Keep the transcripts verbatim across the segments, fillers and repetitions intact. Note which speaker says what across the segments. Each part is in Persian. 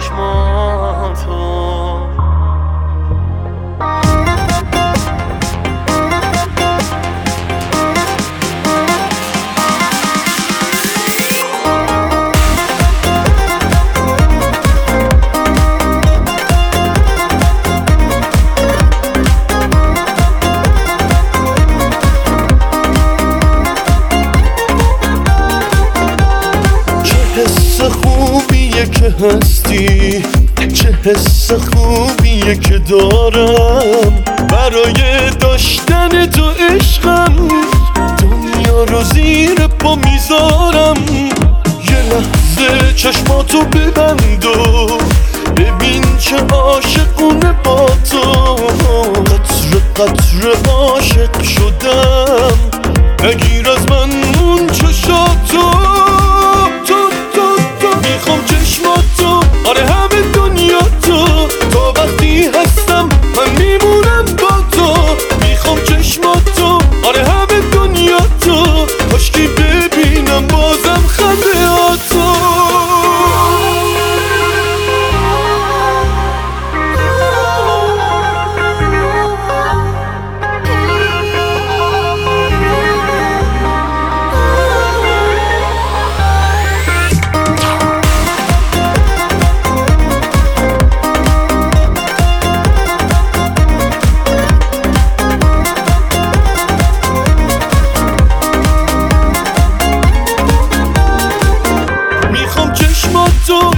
Speaker 1: چشماتو.
Speaker 2: حس خوبیه که هستی، چه حس خوبیه که دارم برای داشتن تو عشقم، دنیا رو زیر پا میذارم. یه لحظه چشماتو ببند و ببین چه عاشقونه با تو. قطره قطره عاشق شدم، نگیر از من اون چشاتو. میخوام چشماتو، آره همه دنیا تو. تا وقتی هستم من میمونم با تو. میخوام چشماتو، آره همه دنیا تو. کاشکی ببینم بازم خنده هاتو. تو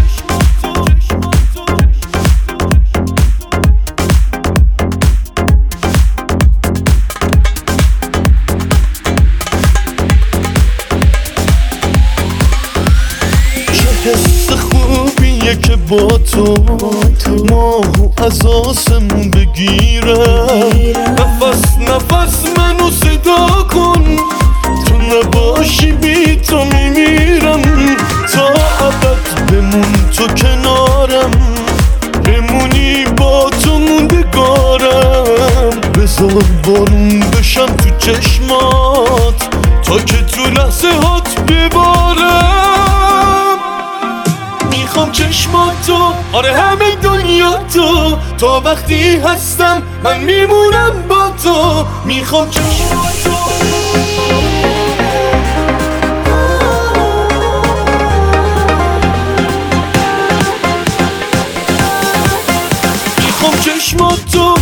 Speaker 2: چه حس خوبیه که با تو ماهو از آسمون بگیرم. نفس نفس منو صدا کن، تو نباشی بی تو میمیرم. تا ابد بمون تو کنارم، بمونی با تو موندگارم. بذار بارون بشم تو چشمات تا که تو لحظه هات ببارم. میخوام چشماتو، آره همه دنیا تو. تا وقتی هستم من میمونم با تو. میخوام چشماتو. چشماتو